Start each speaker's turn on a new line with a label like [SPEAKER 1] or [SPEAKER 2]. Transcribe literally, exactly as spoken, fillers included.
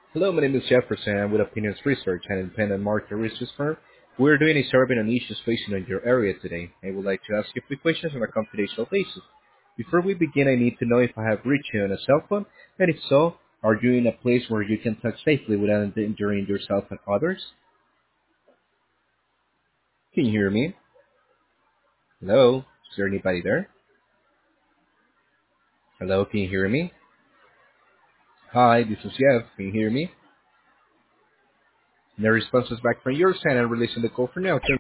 [SPEAKER 1] Hello, my name is Jefferson. I'm with Opinions Research, an independent market research firm. We're doing a survey on issues facing in your area today. I would like to ask you a few questions on a confidential basis. Before we begin, I need to know if I have reached you on a cell phone, and if so, are you in a place where you can talk safely without endangering yourself and others? Can you hear me? Hello? Is there anybody there? Hello, can you hear me? Hi, this is Jeff. Can you hear me? No responses back from your side. I'm releasing the call for now.